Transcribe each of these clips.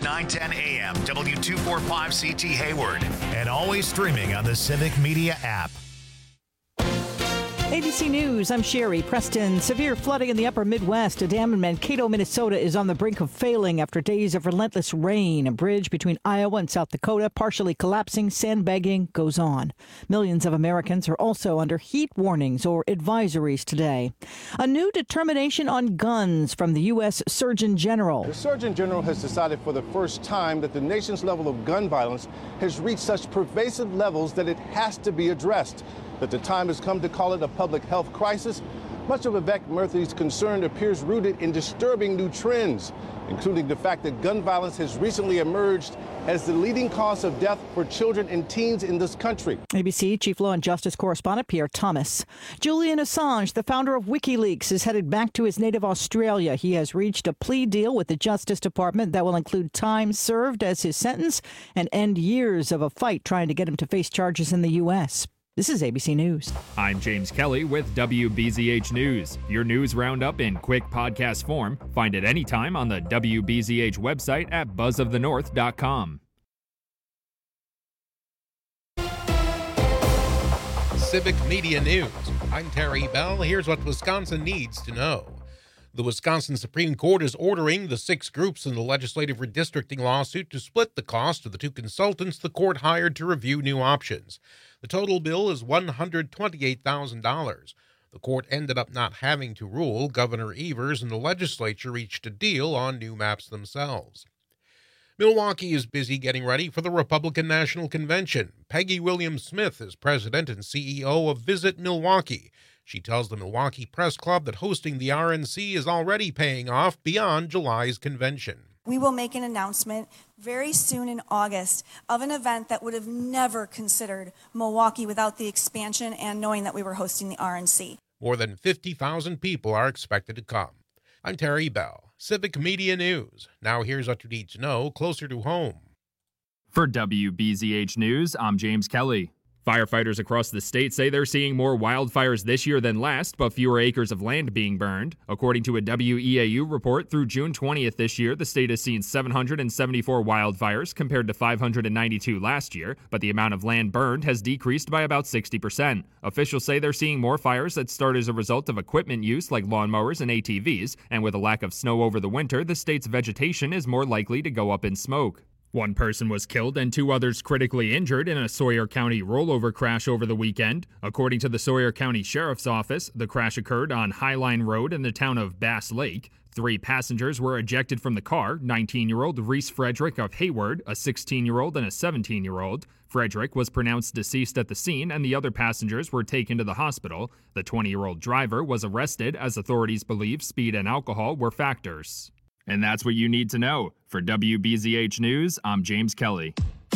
910 AM, W245CT Hayward, and always streaming on the Civic Media app. ABC News, I'm Sherry Preston. Severe flooding in the upper Midwest. A dam in Mankato, Minnesota is on the brink of failing after days of relentless rain. A bridge between Iowa and South Dakota partially collapsing. Sandbagging goes on. Millions of Americans are also under heat warnings or advisories today. A new determination on guns from the U.S. Surgeon General. The Surgeon General has decided for the first time that the nation's level of gun violence has reached such pervasive levels that it has to be addressed. That the time has come to call it a public health crisis. Much of Vivek Murthy's concern appears rooted in disturbing new trends, including the fact that gun violence has recently emerged as the leading cause of death for children and teens in this country. ABC Chief Law and Justice Correspondent Pierre Thomas. Julian Assange, the founder of WikiLeaks, is headed back to his native Australia. He has reached a plea deal with the Justice Department that will include time served as his sentence and end years of a fight trying to get him to face charges in the U.S. This is ABC News. I'm James Kelly with WBZH News. Your news roundup in quick podcast form. Find it anytime on the WBZH website at buzzofthenorth.com. Civic Media News. I'm Terry Bell. Here's what Wisconsin needs to know. The Wisconsin Supreme Court is ordering the 6 groups in the legislative redistricting lawsuit to split the cost of the 2 consultants the court hired to review new options. The total bill is $128,000. The court ended up not having to rule. Governor Evers and the legislature reached a deal on new maps themselves. Milwaukee is busy getting ready for the Republican National Convention. Peggy Williams-Smith is president and CEO of Visit Milwaukee. She tells the Milwaukee Press Club that hosting the RNC is already paying off beyond July's convention. We will make an announcement very soon in August of an event that would have never considered Milwaukee without the expansion and knowing that we were hosting the RNC. More than 50,000 people are expected to come. I'm Terry Bell, Civic Media News. Now here's what you need to know closer to home. For WBZH News, I'm James Kelly. Firefighters across the state say they're seeing more wildfires this year than last, but fewer acres of land being burned. According to a WEAU report, through June 20th this year, the state has seen 774 wildfires compared to 592 last year, but the amount of land burned has decreased by about 60%. Officials say they're seeing more fires that start as a result of equipment use like lawnmowers and ATVs, and with a lack of snow over the winter, the state's vegetation is more likely to go up in smoke. 1 person was killed and 2 others critically injured in a Sawyer County rollover crash over the weekend. According to the Sawyer County Sheriff's Office, the crash occurred on Highline Road in the town of Bass Lake. 3 passengers were ejected from the car, 19-year-old Reese Frederick of Hayward, a 16-year-old and a 17-year-old. Frederick was pronounced deceased at the scene and the other passengers were taken to the hospital. The 20-year-old driver was arrested as authorities believe speed and alcohol were factors. And that's what you need to know. For WBZH News, I'm James Kelly.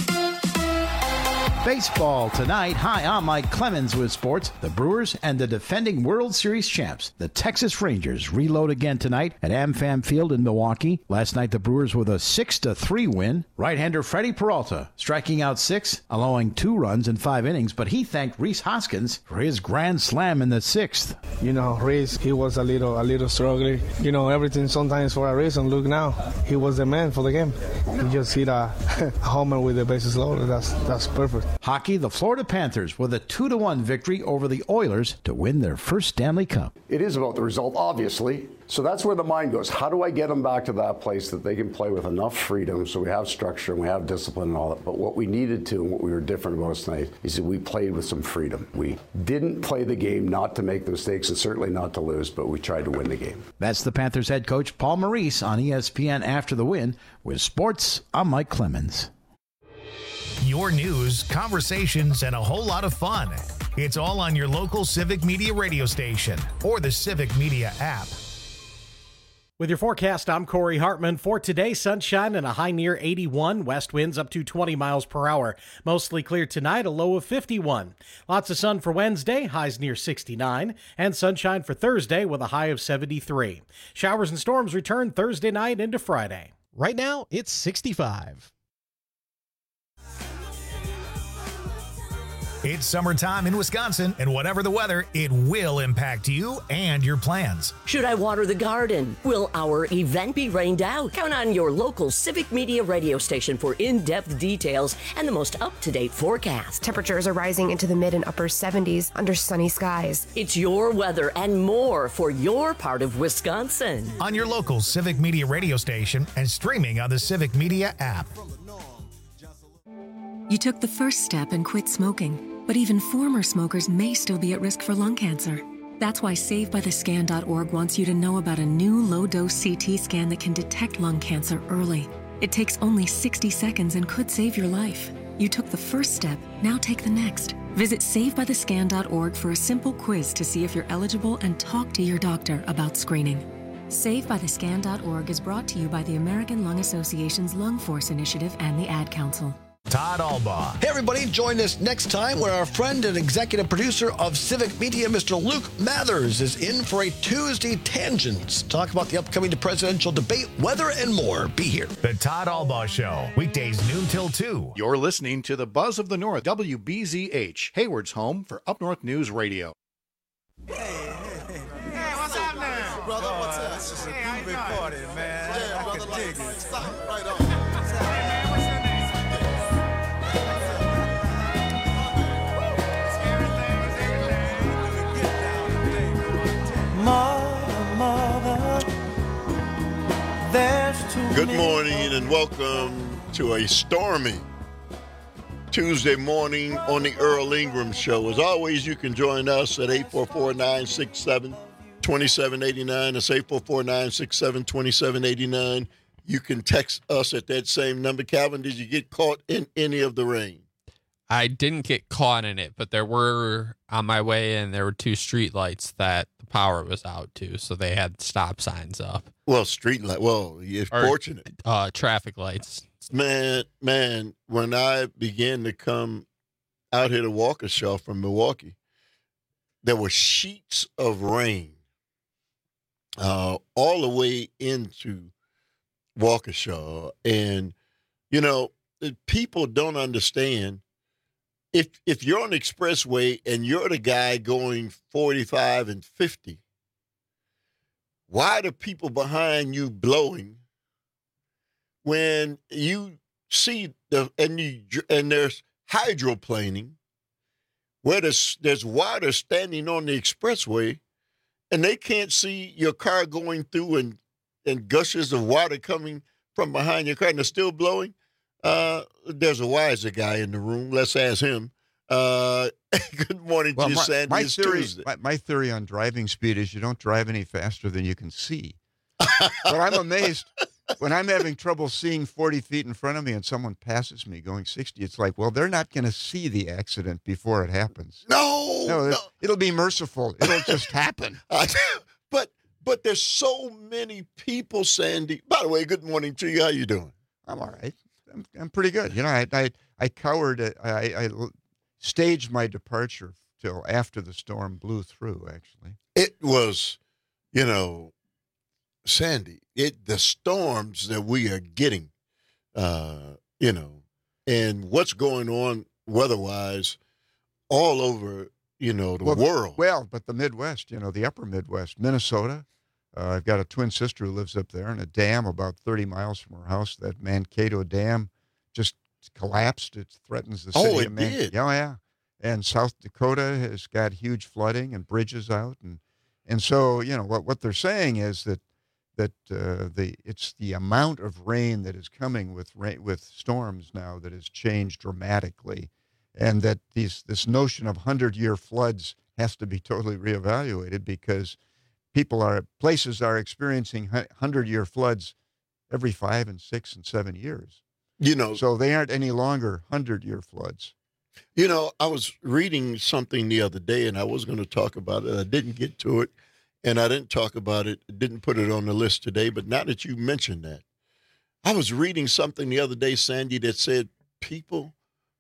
Baseball tonight. Hi, I'm Mike Clemens with sports. The Brewers and the defending World Series champs, the Texas Rangers, reload again tonight at AmFam Field in Milwaukee. Last night, the Brewers with a 6-3 win. Right-hander Freddie Peralta striking out 6, allowing 2 runs in 5 innings, but he thanked Rhys Hoskins for his grand slam in the 6th. You know, Rhys, he was a little struggling. You know, everything sometimes for a reason. Look now, he was the man for the game. He just hit a homer with the bases loaded. That's perfect. Hockey, the Florida Panthers with a 2-1 victory over the Oilers to win their first Stanley Cup. It is about the result, obviously. So that's where the mind goes. How do I get them back to that place that they can play with enough freedom so we have structure and we have discipline and all that? But what we needed to and what we were different about tonight is that we played with some freedom. We didn't play the game not to make the mistakes and certainly not to lose, but we tried to win the game. That's the Panthers head coach Paul Maurice on ESPN after the win. With sports, I'm Mike Clemens. Your news, conversations, and a whole lot of fun. It's all on your local Civic Media radio station or the Civic Media app. With your forecast, I'm Corey Hartman. For today, sunshine and a high near 81. West winds up to 20 miles per hour. Mostly clear tonight, a low of 51. Lots of sun for Wednesday, highs near 69. And sunshine for Thursday with a high of 73. Showers and storms return Thursday night into Friday. Right now, it's 65. It's summertime in Wisconsin, and whatever the weather, it will impact you and your plans. Should I water the garden? Will our event be rained out? Count on your local Civic Media radio station for in-depth details and the most up-to-date forecast. Temperatures are rising into the mid and upper 70s under sunny skies. It's your weather and more for your part of Wisconsin. On your local Civic Media radio station and streaming on the Civic Media app. You took the first step and quit smoking. But even former smokers may still be at risk for lung cancer. That's why SaveByTheScan.org wants you to know about a new low-dose CT scan that can detect lung cancer early. It takes only 60 seconds and could save your life. You took the first step, now take the next. Visit SaveByTheScan.org for a simple quiz to see if you're eligible and talk to your doctor about screening. SaveByTheScan.org is brought to you by the American Lung Association's Lung Force Initiative and the Ad Council. Todd Albaugh. Hey, everybody, join us next time where our friend and executive producer of Civic Media, Mr. Luke Mathers, is in for a Tuesday Tangents. Talk about the upcoming presidential debate, weather, and more. Be here. The Todd Albaugh Show, weekdays noon till 2. You're listening to the Buzz of the North, WBZH, Hayward's home for Up North News Radio. Hey, what's up now? Brother, what's up? This is a groovy party, man. Yeah, brother, like, stop right on. Good morning and welcome to a stormy Tuesday morning on the Earl Ingram Show. As always, you can join us at 844-967-2789. That's 844-967-2789. You can text us at that same number. Calvin, did you get caught in any of the rain? I didn't get caught in it, but there were, on my way in, there were 2 street lights that the power was out to, so they had stop signs up. Well, street light. Well, you're fortunate. Traffic lights. Man, when I began to come out here to Waukesha from Milwaukee, there were sheets of rain all the way into Waukesha. And, you know, people don't understand. If you're on the expressway and you're the guy going 45 and 50, why are the people behind you blowing when you see and there's hydroplaning where there's water standing on the expressway and they can't see your car going through and gushes of water coming from behind your car and they're still blowing? There's a wiser guy in the room. Let's ask him. Good morning to you, Sandy. My theory on driving speed is you don't drive any faster than you can see. But I'm amazed when I'm having trouble seeing 40 feet in front of me and someone passes me going 60. It's like, well, they're not going to see the accident before it happens. No. It'll be merciful. It'll just happen. But there's so many people, Sandy. By the way, good morning to you. How you doing? I'm all right. I'm pretty good. You know, I cowered. I staged my departure till after the storm blew through, actually. It was, you know, Sandy, the storms that we are getting, you know, and what's going on weather-wise all over, you know, the world. Well, but the Midwest, you know, the upper Midwest, Minnesota. I've got a twin sister who lives up there, and a dam about 30 miles from her house, that Mankato Dam, just collapsed. It threatens the city of Mankato. Did. Oh, yeah. And South Dakota has got huge flooding and bridges out. And so, you know, what they're saying is that it's the amount of rain that is coming with storms now that has changed dramatically, and that this notion of 100-year floods has to be totally reevaluated because places are experiencing 100-year floods every 5 and 6 and 7 years. You know, so they aren't any longer 100-year floods. You know, I was reading something the other day, and I was going to talk about it. I didn't get to it, and I didn't talk about it, didn't put it on the list today. But now that you mentioned that, I was reading something the other day, Sandy, that said people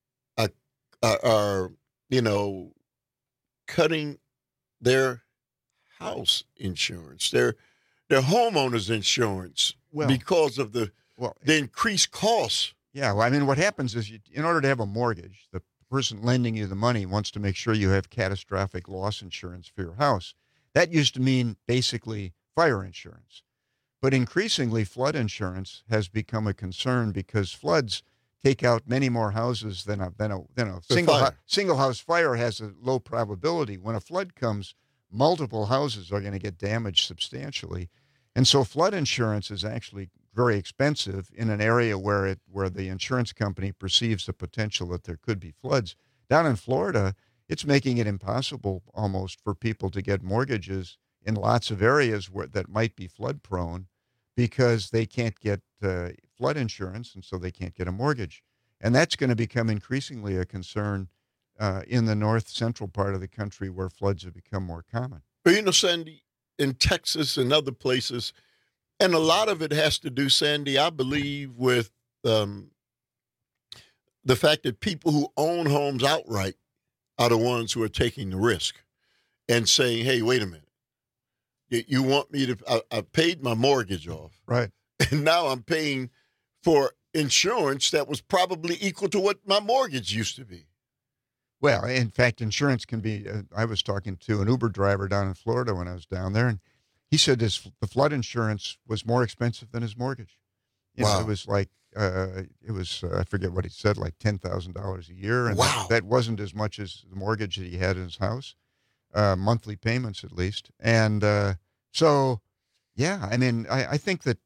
are you know, cutting their house insurance, their homeowners insurance because of the increased costs. Yeah, well, I mean, what happens is in order to have a mortgage, the person lending you the money wants to make sure you have catastrophic loss insurance for your house. That used to mean basically fire insurance. But increasingly, flood insurance has become a concern because floods take out many more houses than a single house fire has a low probability. When a flood comes, multiple houses are going to get damaged substantially. And so flood insurance is actually very expensive in an area where the insurance company perceives the potential that there could be floods. Down in Florida, it's making it impossible almost for people to get mortgages in lots of areas that might be flood prone because they can't get flood insurance, and so they can't get a mortgage. And that's going to become increasingly a concern in the north central part of the country where floods have become more common. But Sandy, in Texas and other places, and a lot of it has to do, Sandy, I believe, with the fact that people who own homes outright are the ones who are taking the risk and saying, hey, wait a minute. You want me to, I paid my mortgage off. Right. And now I'm paying for insurance that was probably equal to what my mortgage used to be. Well, in fact, insurance can be, I was talking to an Uber driver down in Florida when I was down there, and he said the flood insurance was more expensive than his mortgage. It was like, I forget what he said, like $10,000 a year. And that wasn't as much as the mortgage that he had in his house, monthly payments at least. And so, yeah, I mean, I think that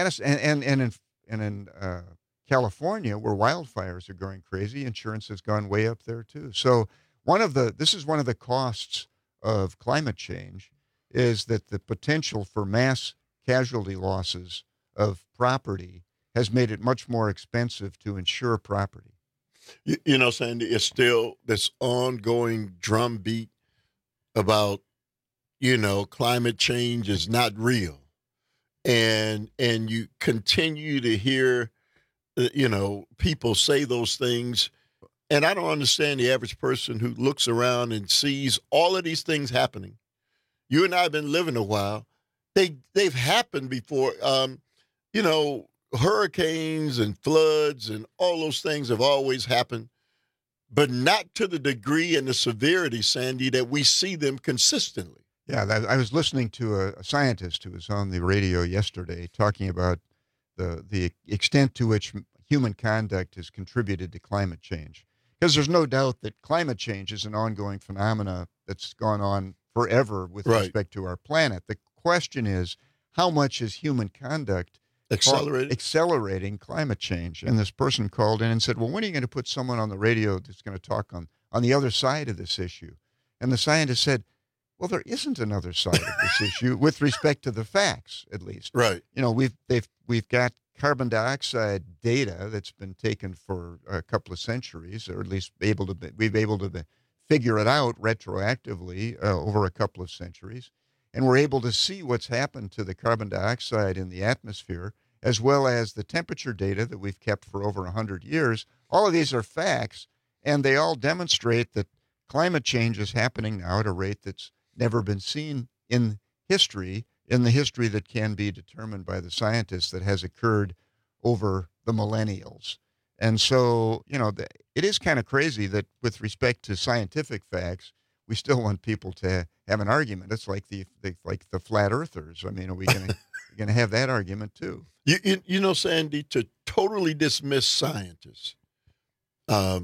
in California, where wildfires are going crazy, insurance has gone way up there too. So this is one of the costs of climate change, is that the potential for mass casualty losses of property has made it much more expensive to insure property. Sandy, it's still this ongoing drumbeat about, climate change is not real. And you continue to hear, people say those things. And I don't understand the average person who looks around and sees all of these things happening. You and I have been living a while. They've happened before. Hurricanes and floods and all those things have always happened, but not to the degree and the severity, Sandy, that we see them consistently. Yeah, I was listening to a scientist who was on the radio yesterday talking about the extent to which human conduct has contributed to climate change. Because there's no doubt that climate change is an ongoing phenomena that's gone on forever with respect to our planet. The question is, how much is human conduct accelerating climate change? And this person called in and said, well, when are you going to put someone on the radio that's going to talk on the other side of this issue? And the scientist said, well, there isn't another side of this issue with respect to the facts, at least. Right. We've got carbon dioxide data that's been taken for a couple of centuries, or at least we've able to figure it out retroactively over a couple of centuries. And we're able to see what's happened to the carbon dioxide in the atmosphere, as well as the temperature data that we've kept for over 100 years. All of these are facts, and they all demonstrate that climate change is happening now at a rate that's never been seen in history, in the history that can be determined by the scientists, that has occurred over the millennials. And so, it is kind of crazy that with respect to scientific facts, we still want people to have an argument. It's like the flat earthers. I mean, are we going to have that argument too? Sandy, to totally dismiss scientists, I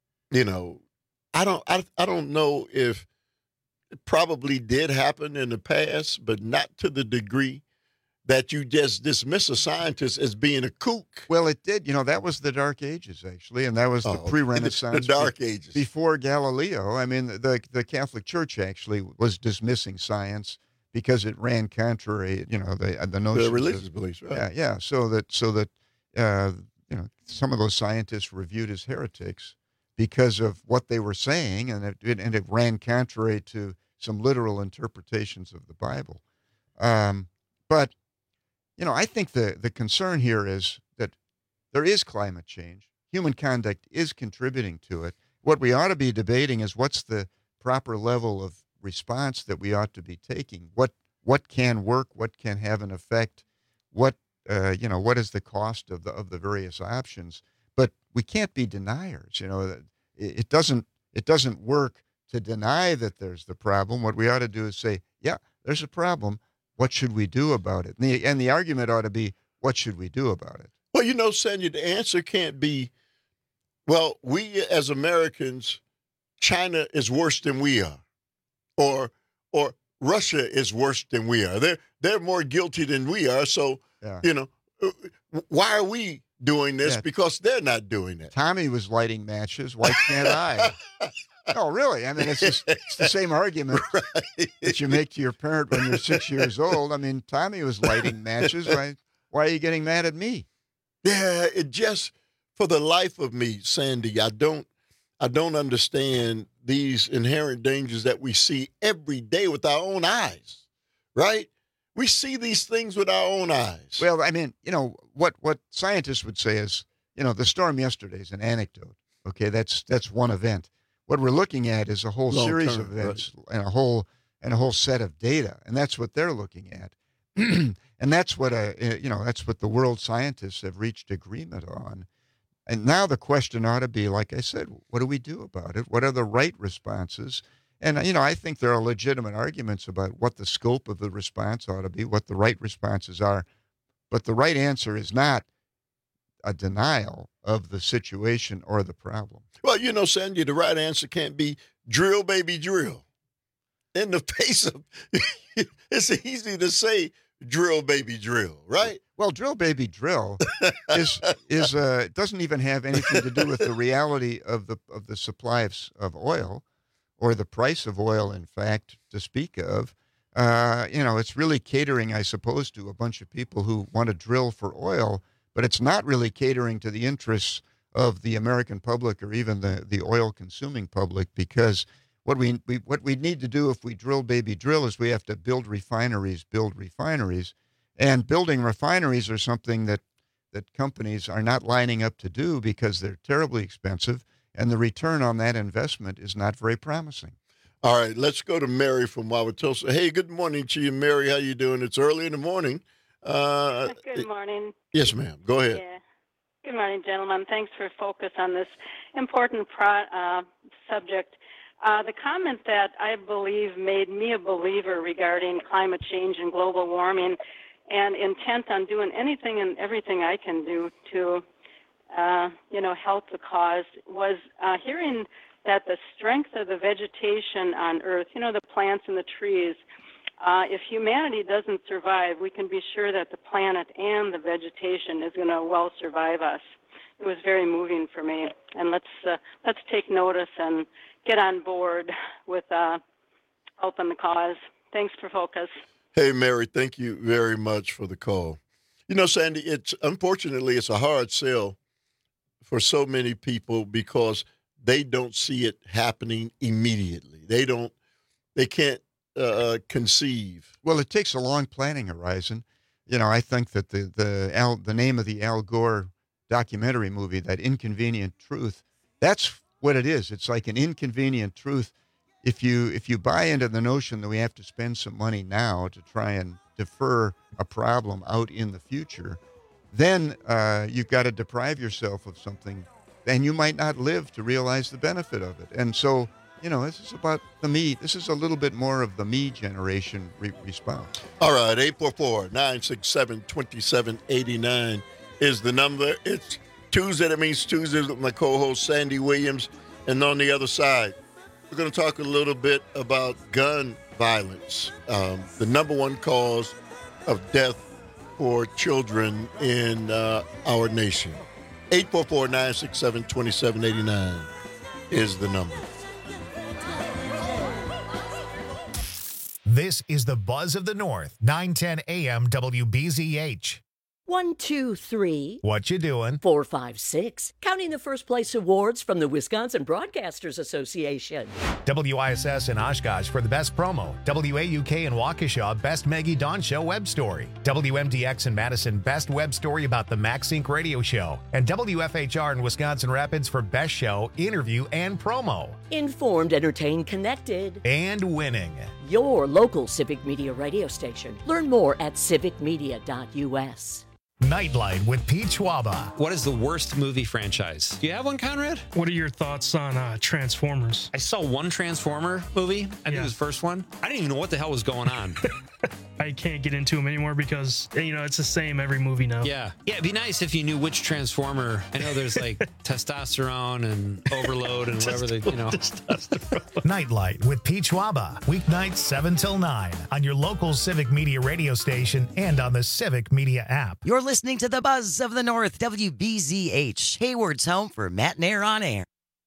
don't know if it probably did happen in the past, but not to the degree that you just dismiss a scientist as being a kook. Well, it did. That was the Dark Ages, actually, and that was the pre-Renaissance. The Dark Ages. Before Galileo. I mean, the Catholic Church actually was dismissing science because it ran contrary, the notion. The religious beliefs, right? Yeah. So that some of those scientists were viewed as heretics because of what they were saying, and it ran contrary to some literal interpretations of the Bible. But I think the concern here is that there is climate change. Human conduct is contributing to it. What we ought to be debating is what's the proper level of response that we ought to be taking. What can work? What can have an effect? What is the cost of the various options? But we can't be deniers. it doesn't work to deny that there's the problem. What we ought to do is say, yeah, there's a problem. What should we do about it? And the argument ought to be, what should we do about it? Well, Sandy, the answer can't be, well, we as Americans, China is worse than we are, or Russia is worse than we are. They're more guilty than we are. So, why are we doing this? Yeah. Because they're not doing it. Tommy was lighting matches. Why can't I? No, really. I mean, it's the same argument that you make to your parent when you're 6 years old. I mean, Tommy was lighting matches. Why are you getting mad at me? Yeah, it just, for the life of me, Sandy, I don't understand these inherent dangers that we see every day with our own eyes, right? We see these things with our own eyes. Well, I mean, what scientists would say is, the storm yesterday is an anecdote. Okay, that's one event. What we're looking at is a whole series of events, right, and a whole set of data, and that's what they're looking at. And that's what that's what the world scientists have reached agreement on. And now the question ought to be, like I said, what do we do about it? What are the right responses? And, I think there are legitimate arguments about what the scope of the response ought to be, what the right responses are. But the right answer is not a denial of the situation or the problem. Well, Sandy, the right answer can't be drill, baby, drill. In the face of, it's easy to say drill, baby, drill, right? Well, drill, baby, drill doesn't even have anything to do with the reality of the supply of oil, or the price of oil, in fact, to speak of. It's really catering, I suppose, to a bunch of people who want to drill for oil, but it's not really catering to the interests of the American public or even the oil-consuming public, because what we need to do if we drill, baby, drill is we have to build refineries. And building refineries are something that companies are not lining up to do because they're terribly expensive, and the return on that investment is not very promising. All right, let's go to Mary from Wauwatosa. Hey, good morning to you, Mary. How you doing? It's early in the morning. Good morning. Yes, ma'am. Go ahead. Yeah. Good morning, gentlemen. Thanks for focus on this important subject. The comment that I believe made me a believer regarding climate change and global warming, and intent on doing anything and everything I can do to, help the cause, was hearing that the strength of the vegetation on Earth, the plants and the trees, if humanity doesn't survive, we can be sure that the planet and the vegetation is going to well survive us. It was very moving for me, and let's take notice and get on board with helping the cause. Thanks for focus. Hey, Mary, thank you very much for the call. Sandy, unfortunately, it's a hard sell for so many people because they don't see it happening immediately. They can't conceive. Well, it takes a long planning horizon. I think that the name of the Al Gore documentary movie, That Inconvenient Truth, that's what it is. It's like an inconvenient truth. If you buy into the notion that we have to spend some money now to try and defer a problem out in the future, then you've got to deprive yourself of something, and you might not live to realize the benefit of it. And so, this is about the me. This is a little bit more of the me generation response. All right, 844-967-2789 is the number. It's Tuesday. That means Tuesdays with my co-host Sandy Williams. And on the other side, we're going to talk a little bit about gun violence, the number one cause of death for children in our nation. 844-967-2789 is the number. This is the Buzz of the North, 910 AM WBZH. 1, 2, 3. What you doing? 4, 5, 6. Counting the first place awards from the Wisconsin Broadcasters Association. WISS in Oshkosh for the best promo. WAUK in Waukesha, best Maggie Dawn Show web story. WMDX in Madison, best web story about the MaxSync radio show. And WFHR in Wisconsin Rapids for best show, interview, and promo. Informed, entertained, connected. And winning. Your local Civic Media radio station. Learn more at civicmedia.us. Nightlight with Pete Schwaba. What is the worst movie franchise? Do you have one, Conrad? What are your thoughts on Transformers? I saw one Transformer movie. I think it was the first one. I didn't even know what the hell was going on. I can't get into them anymore because, it's the same every movie now. Yeah. Yeah, it'd be nice if you knew which Transformer. I know there's like testosterone and overload and whatever they, Nightlight with Pete Schwaba. Weeknights 7 till 9 on your local Civic Media radio station and on the Civic Media app. You're listening to the Buzz of the North, WBZH, Hayward's home for Matt Nair on air.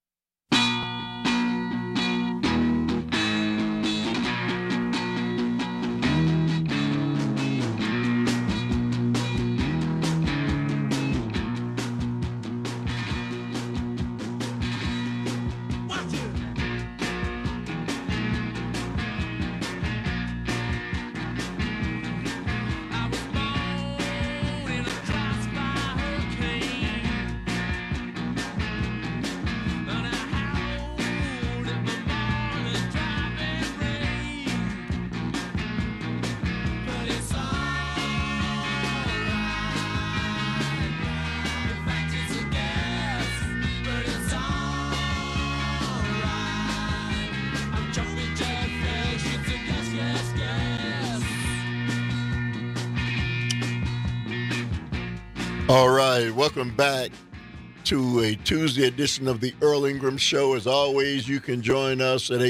All right, welcome back to a Tuesday edition of the Earl Ingram Show. As always, you can join us at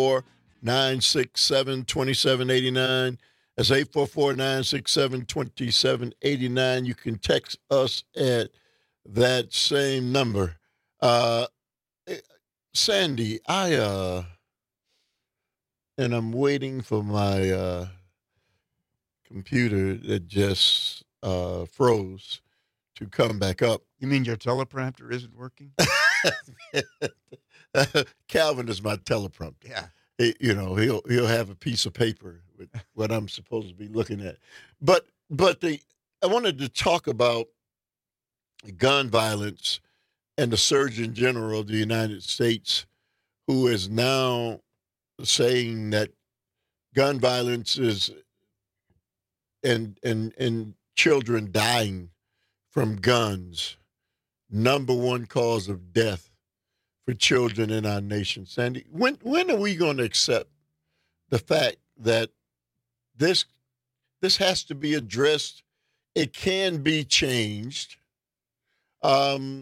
844-967-2789. That's 844-967-2789. You can text us at that same number. Sandy, and I'm waiting for my computer that just froze to come back up. You mean your teleprompter isn't working? Calvin is my teleprompter. Yeah. He'll have a piece of paper with what I'm supposed to be looking at. But I wanted to talk about gun violence and the Surgeon General of the United States, who is now saying that gun violence is and children dying from guns, number one cause of death for children in our nation. Sandy, when are we going to accept the fact that this has to be addressed? It can be changed. It's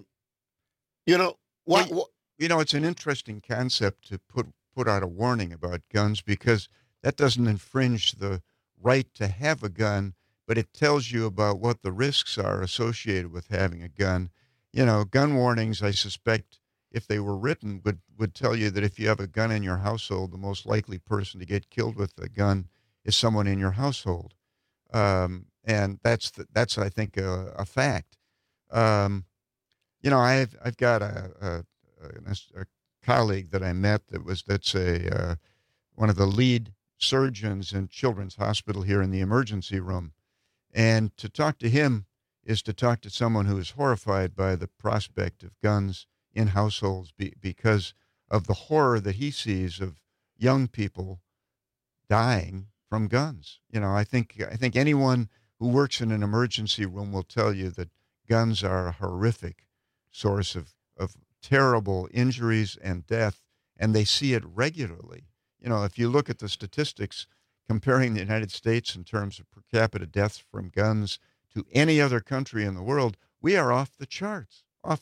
an interesting concept to put out a warning about guns, because that doesn't infringe the right to have a gun, but it tells you about what the risks are associated with having a gun. Gun warnings, I suspect, if they were written, would tell you that if you have a gun in your household, the most likely person to get killed with a gun is someone in your household. And that's I think, a fact. I've got a colleague that I met that's one of the lead surgeons in Children's Hospital here in the emergency room. And to talk to him is to talk to someone who is horrified by the prospect of guns in households because of the horror that he sees of young people dying from guns. I think anyone who works in an emergency room will tell you that guns are a horrific source of terrible injuries and death, and they see it regularly. If you look at the statistics comparing the United States in terms of per capita deaths from guns to any other country in the world, we are off the charts.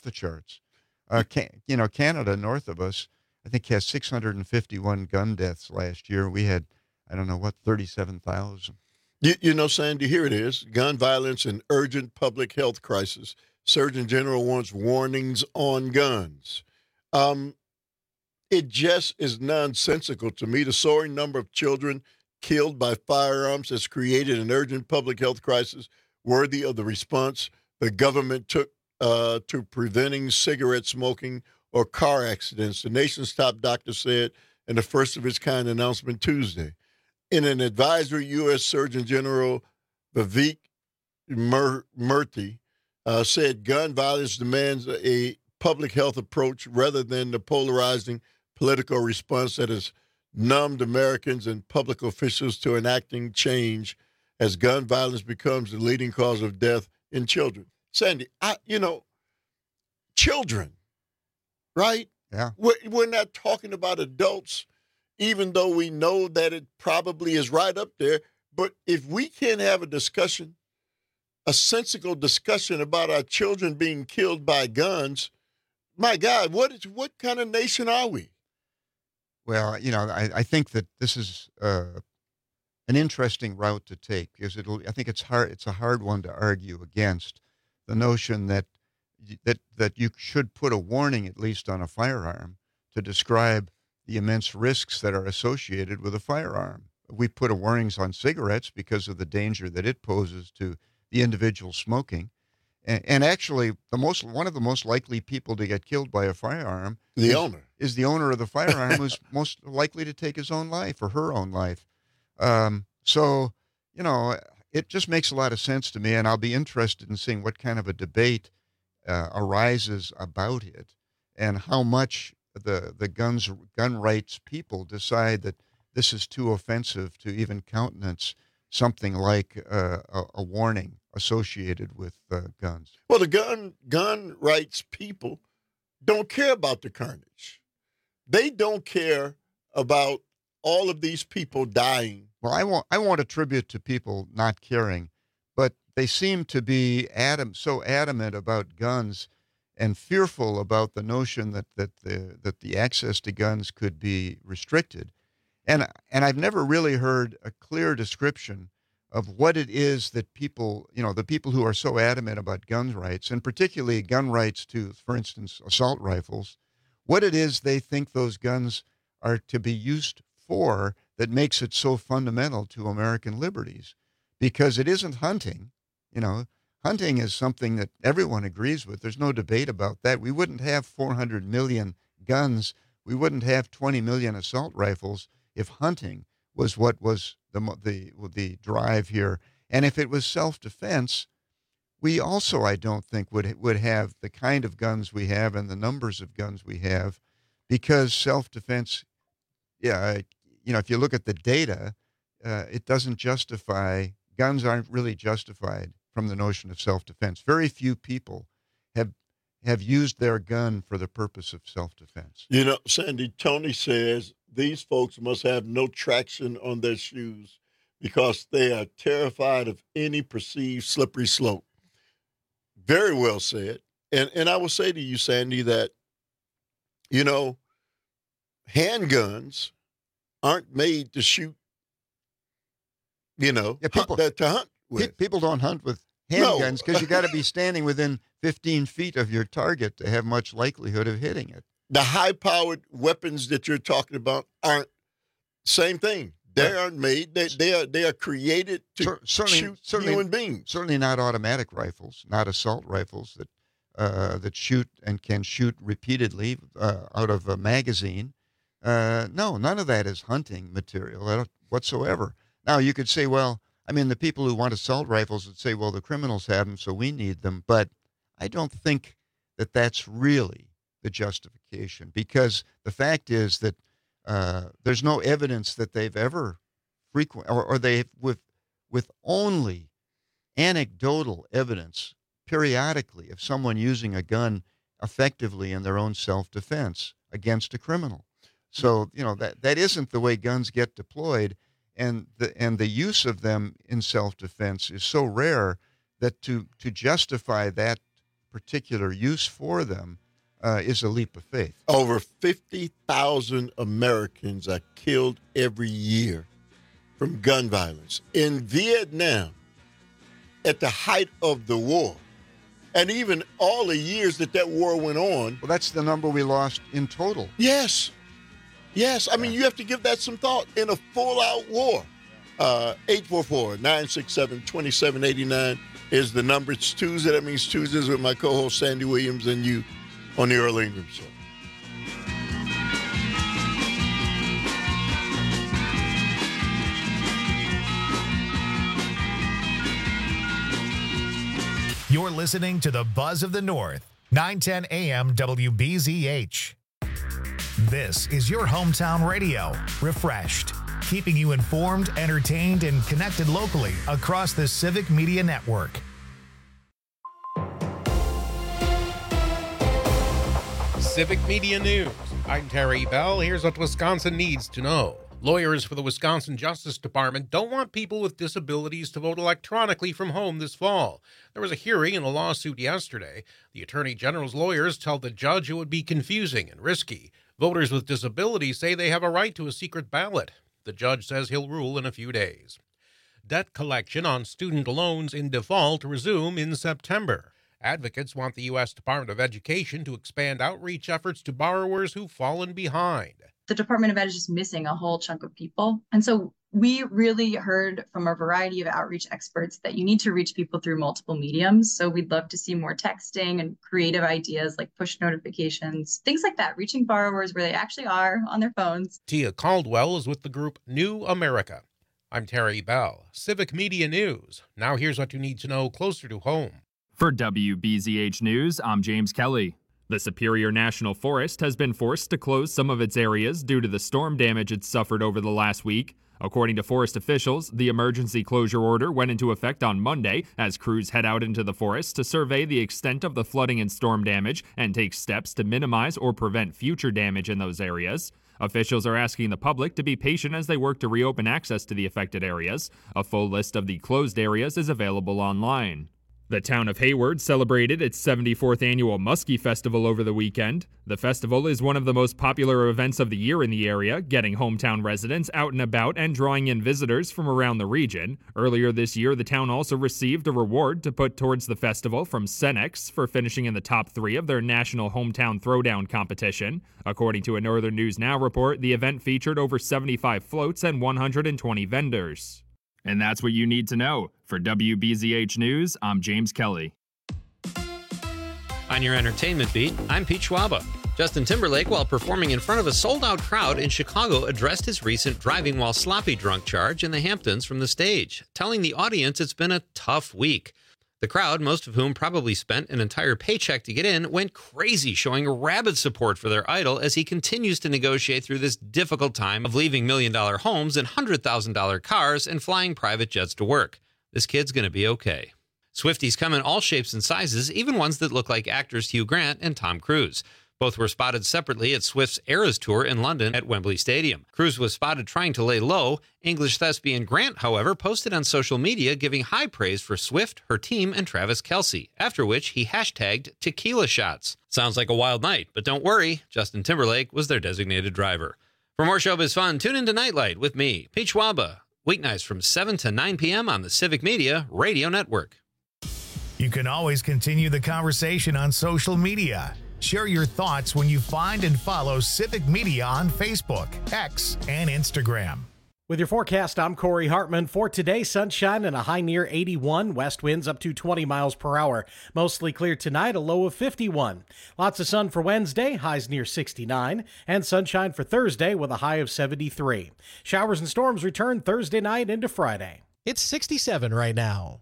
Canada, north of us, I think has 651 gun deaths last year. We had, 37,000. Sandy, here it is. Gun violence and urgent public health crisis. Surgeon General wants warnings on guns. It just is nonsensical to me. The soaring number of children killed by firearms has created an urgent public health crisis worthy of the response the government took to preventing cigarette smoking or car accidents, the nation's top doctor said in the first of its kind announcement Tuesday. In an advisory, U.S. Surgeon General Vivek Murthy said gun violence demands a public health approach rather than the polarizing political response that has numbed Americans and public officials to enacting change as gun violence becomes the leading cause of death in children. Sandy, children, right? Yeah. We're not talking about adults, even though we know that it probably is right up there. But if we can't have a discussion, a sensible discussion about our children being killed by guns, my God, what kind of nation are we? Well, I think that this is an interesting route to take because I think it's hard. It's a hard one to argue against the notion that you should put a warning at least on a firearm to describe the immense risks that are associated with a firearm. We put warnings on cigarettes because of the danger that it poses to the individual smoking. And actually, one of the most likely people to get killed by a firearm is the owner of the firearm who's most likely to take his own life or her own life. So, it just makes a lot of sense to me, and I'll be interested in seeing what kind of a debate arises about it and how much the gun rights people decide that this is too offensive to even countenance something like a warning associated with guns. Well, the gun rights people don't care about the carnage. They don't care about all of these people dying. Well, I won't attribute to people not caring, but they seem to be so adamant about guns and fearful about the notion that the access to guns could be restricted. And I've never really heard a clear description of what it is that people, the people who are so adamant about gun rights, and particularly gun rights to, for instance, assault rifles, what it is they think those guns are to be used for that makes it so fundamental to American liberties. Because it isn't hunting. Hunting is something that everyone agrees with. There's no debate about that. We wouldn't have 400 million guns. We wouldn't have 20 million assault rifles if hunting was what was the drive here. And if it was self-defense, we also, I don't think, would have the kind of guns we have and the numbers of guns we have, because self-defense, if you look at the data, it doesn't justify, guns aren't really justified from the notion of self-defense. Very few people have used their gun for the purpose of self-defense. Sandy, Tony says these folks must have no traction on their shoes because they are terrified of any perceived slippery slope. Very well said. And I will say to you, Sandy, that, handguns aren't made to shoot, to hunt with. People don't hunt with handguns because you got to be standing within 15 feet of your target to have much likelihood of hitting it. The high-powered weapons that you're talking about aren't same thing. They aren't made. They are created to shoot human beings. Certainly not automatic rifles, not assault rifles that shoot and can shoot repeatedly out of a magazine. No, none of that is hunting material whatsoever. Now, you could say, the people who want assault rifles would say, the criminals have them, so we need them. But I don't think that that's really the justification, because the fact is that there's no evidence that they've ever or they've with only anecdotal evidence periodically of someone using a gun effectively in their own self-defense against a criminal. So, that isn't the way guns get deployed, and the use of them in self-defense is so rare that to justify that particular use for them is a leap of faith. Over 50,000 Americans are killed every year from gun violence. In Vietnam, at the height of the war, and even all the years that war went on. Well, that's the number we lost in total. Yes. I mean, you have to give that some thought. In a full-out war, 844-967-2789 is the number. It's Tuesday. That means Tuesdays with my co-host Sandy Williams and you on the Earl Ingram Show. You're listening to the Buzz of the North, 910 AM WBZH. This is your hometown radio, refreshed, keeping you informed, entertained, and connected locally across the Civic Media Network. Civic Media News. I'm Terry Bell. Here's what Wisconsin needs to know. Lawyers for the Wisconsin Justice Department don't want people with disabilities to vote electronically from home this fall. There was a hearing in a lawsuit yesterday. The Attorney General's lawyers tell the judge it would be confusing and risky. Voters with disabilities say they have a right to a secret ballot. The judge says he'll rule in a few days. Debt collection on student loans in default resume in September. Advocates want the U.S. Department of Education to expand outreach efforts to borrowers who've fallen behind. The Department of Ed is just missing a whole chunk of people. And so we really heard from a variety of outreach experts that you need to reach people through multiple mediums. So we'd love to see more texting and creative ideas like push notifications, things like that, reaching borrowers where they actually are on their phones. Tia Caldwell is with the group New America. I'm Terry Bell, Civic Media News. Now here's what you need to know closer to home. For WBZH News, I'm James Kelly. The Superior National Forest has been forced to close some of its areas due to the storm damage it suffered over the last week. According to forest officials, the emergency closure order went into effect on Monday as crews head out into the forest to survey the extent of the flooding and storm damage and take steps to minimize or prevent future damage in those areas. Officials are asking the public to be patient as they work to reopen access to the affected areas. A full list of the closed areas is available online. The town of Hayward celebrated its 74th annual Muskie Festival over the weekend. The festival is one of the most popular events of the year in the area, getting hometown residents out and about and drawing in visitors from around the region. Earlier this year, the town also received a reward to put towards the festival from Cenex for finishing in the top 3 of their national hometown throwdown competition. According to a Northern News Now report, the event featured over 75 floats and 120 vendors. And that's what you need to know. For WBZH News, I'm James Kelly. On your entertainment beat, I'm Pete Schwaba. Justin Timberlake, while performing in front of a sold-out crowd in Chicago, addressed his recent driving while sloppy drunk charge in the Hamptons from the stage, telling the audience it's been a tough week. The crowd, most of whom probably spent an entire paycheck to get in, went crazy, showing rabid support for their idol as he continues to negotiate through this difficult time of leaving million-dollar homes and $100,000 cars and flying private jets to work. This kid's going to be okay. Swifties come in all shapes and sizes, even ones that look like actors Hugh Grant and Tom Cruise. Both were spotted separately at Swift's Eras Tour in London at Wembley Stadium. Cruise was spotted trying to lay low. English thespian Grant, however, posted on social media giving high praise for Swift, her team, and Travis Kelce, after which he hashtagged tequila shots. Sounds like a wild night, but don't worry, Justin Timberlake was their designated driver. For more showbiz fun, tune into Nightlight with me, Pete Schwaba, weeknights from 7 to 9 p.m. on the Civic Media Radio Network. You can always continue the conversation on social media. Share your thoughts when you find and follow Civic Media on Facebook, X, and Instagram. With your forecast, I'm Corey Hartman. For today, sunshine and a high near 81, west winds up to 20 miles per hour. Mostly clear tonight, a low of 51. Lots of sun for Wednesday, highs near 69, and sunshine for Thursday with a high of 73. Showers and storms return Thursday night into Friday. It's 67 right now.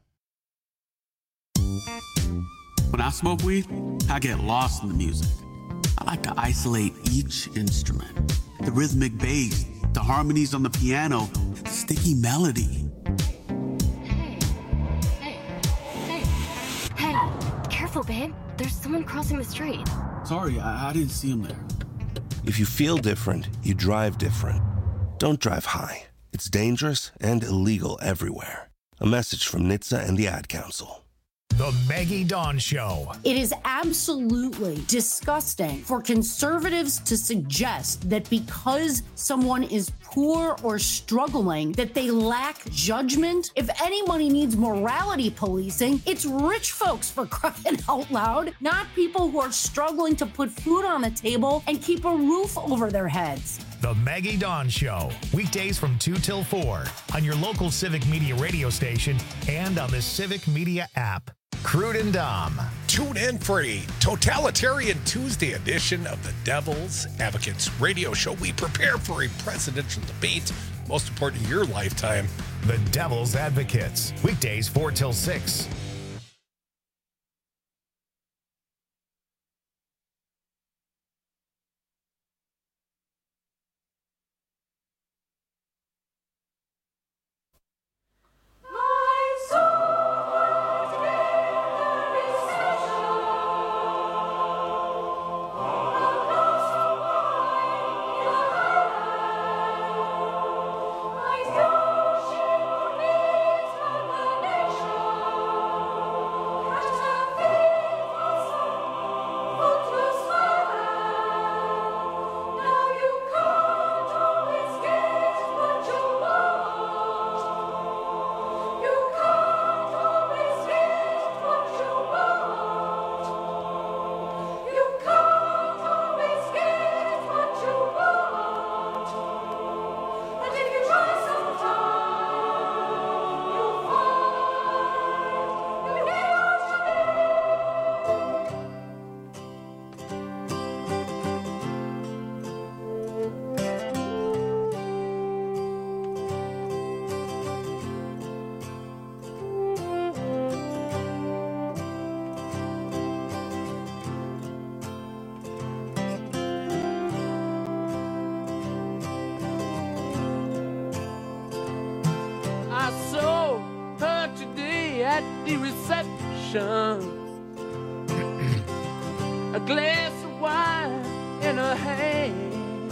When I smoke weed, I get lost in the music. I like to isolate each instrument. The rhythmic bass, the harmonies on the piano, the sticky melody. Hey, careful, babe. There's someone crossing the street. Sorry, I didn't see him there. If you feel different, you drive different. Don't drive high. It's dangerous and illegal everywhere. A message from NHTSA and the Ad Council. The Maggie Dawn Show. It is absolutely disgusting for conservatives to suggest that because someone is poor or struggling, that they lack judgment. If anybody needs morality policing, it's rich folks, for crying out loud, not people who are struggling to put food on the table and keep a roof over their heads. The Maggie Dawn Show, weekdays from 2 till 4 on your local Civic Media radio station and on the Civic Media app. Crude and Dom. Tune in for a Totalitarian Tuesday edition of the Devil's Advocates radio show. We prepare for a presidential debate, most important in your lifetime. The Devil's Advocates, weekdays 4 till 6. the reception. A glass of wine in her hand.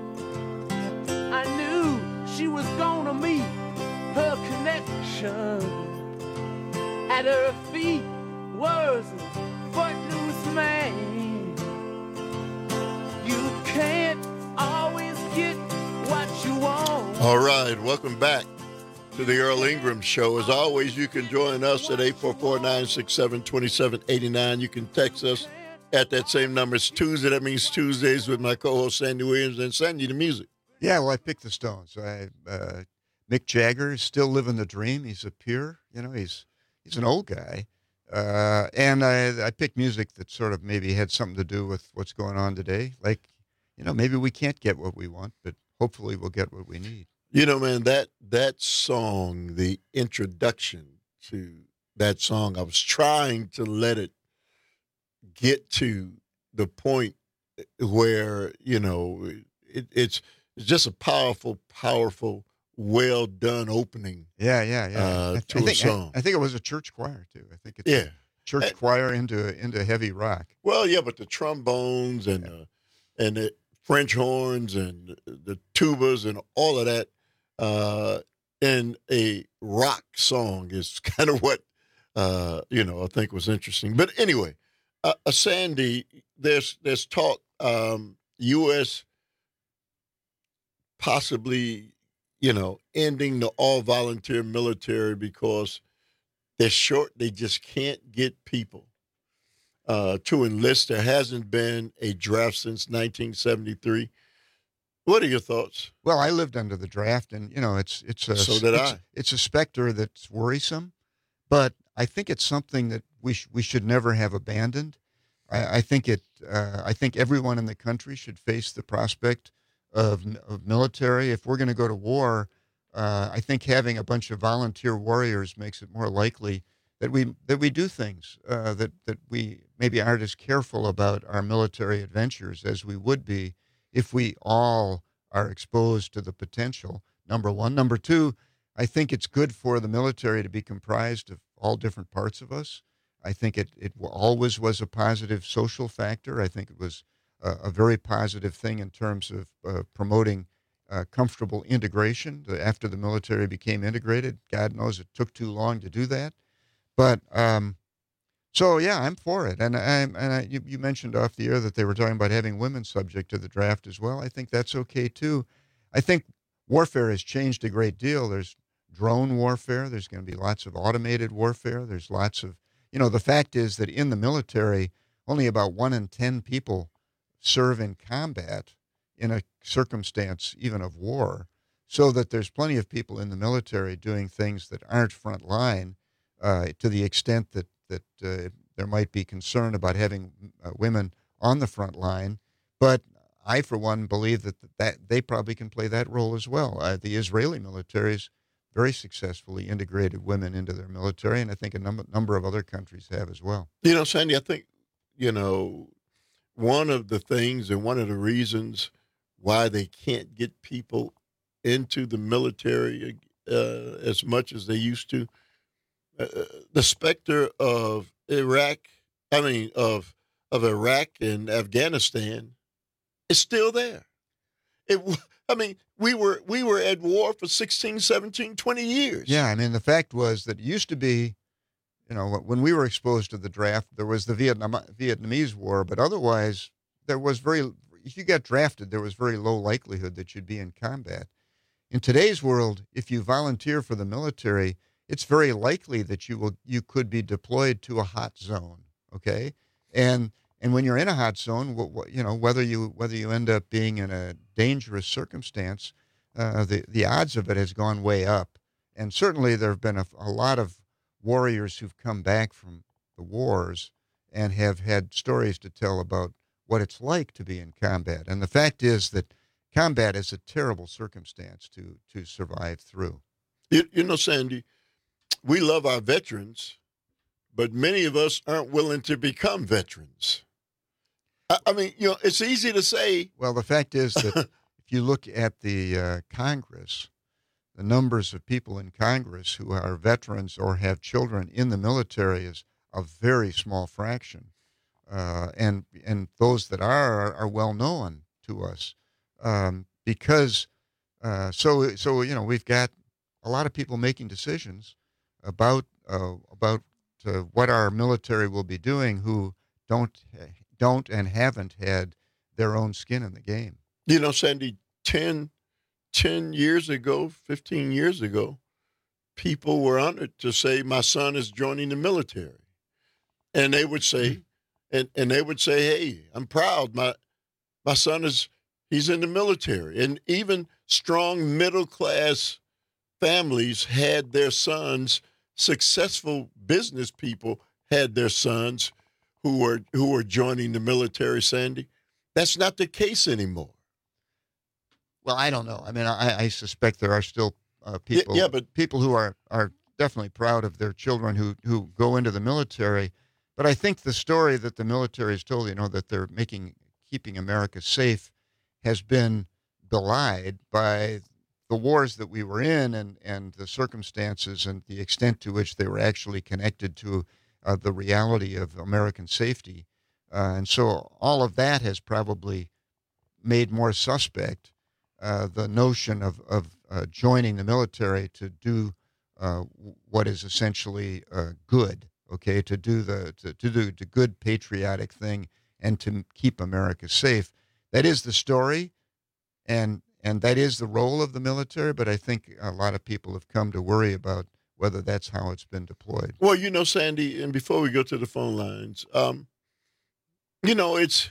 I knew she was gonna meet her connection. At her feet was a footloose man. You can't always get what you want. All right, welcome back to the Earl Ingram Show. As always, you can join us at 844-967-2789. You can text us at that same number. It's Tuesday. That means Tuesdays with my co-host Sandy Williams. And Sandy, the music. Yeah, well, I picked the Stones. Mick Jagger is still living the dream. He's a peer. You know, he's an old guy. And I picked music that sort of maybe had something to do with what's going on today. Like, you know, maybe we can't get what we want, but hopefully we'll get what we need. You know, man, that song, the introduction to that song, I was trying to let it get to the point where, you know, it's just a powerful, well done opening. Yeah. To a song. I think it was a church choir too. I think it's a church choir into heavy rock. Well, yeah, but the trombones and the French horns and the tubas and all of that in a rock song is kind of what I think was interesting. But anyway, Sandy, there's talk U.S. possibly, ending the all-volunteer military because they're short. They just can't get people to enlist. There hasn't been a draft since 1973. What are your thoughts? Well, I lived under the draft, and it's a specter that's worrisome, but I think it's something that we should never have abandoned. I think everyone in the country should face the prospect of military. If we're going to go to war, I think having a bunch of volunteer warriors makes it more likely that we do things that we maybe aren't as careful about our military adventures as we would be if we all are exposed to the potential, number one. Number two, I think it's good for the military to be comprised of all different parts of us. I think it always was a positive social factor. I think it was a very positive thing in terms of promoting comfortable integration. After the military became integrated, God knows it took too long to do that. But so yeah, I'm for it. And you mentioned off the air that they were talking about having women subject to the draft as well. I think that's okay too. I think warfare has changed a great deal. There's drone warfare. There's going to be lots of automated warfare. There's lots of, the fact is that in the military, only about 1 in 10 people serve in combat in a circumstance even of war, so that there's plenty of people in the military doing things that aren't front line to the extent that there might be concern about having women on the front line. But I, for one, believe that they probably can play that role as well. The Israeli military's very successfully integrated women into their military, and I think a number of other countries have as well. Sandy, I think, one of the things and one of the reasons why they can't get people into the military as much as they used to, the specter of Iraq and Afghanistan is still there. We were at war for 16, 17, 20 years. Yeah, the fact was that it used to be, when we were exposed to the draft, there was the Vietnamese War, but otherwise if you got drafted, there was very low likelihood that you'd be in combat. In today's world, if you volunteer for the military, it's very likely that you could be deployed to a hot zone. Okay, and when you're in a hot zone, whether you end up being in a dangerous circumstance, the odds of it has gone way up. And certainly there have been a lot of warriors who've come back from the wars and have had stories to tell about what it's like to be in combat. And the fact is that combat is a terrible circumstance to survive through. Sandy, we love our veterans, but many of us aren't willing to become veterans. It's easy to say. Well, the fact is that if you look at the Congress, the numbers of people in Congress who are veterans or have children in the military is a very small fraction. And those that are well known to us, because so you know, we've got a lot of people making decisions about what our military will be doing who don't and haven't had their own skin in the game. You know, Sandy, 10 years ago, 15 years ago, people were honored to say, my son is joining the military. And they would say, and they would say, hey, I'm proud. My son he's in the military. And even strong middle-class families had their sons, successful business people had their sons who were joining the military, Sandy. That's not the case anymore. Well, I don't know. I mean, I suspect there are still people, but people who are definitely proud of their children who go into the military. But I think the story that the military has told, you know, that they're keeping America safe, has been belied by the wars that we were in and the circumstances and the extent to which they were actually connected to the reality of American safety. And so all of that has probably made more suspect the notion of joining the military to do what is essentially good, okay, to do the good patriotic thing and to keep America safe. That is the story, and that is the role of the military, but I think a lot of people have come to worry about whether that's how it's been deployed. Well, you know, Sandy, and before we go to the phone lines, you know, it's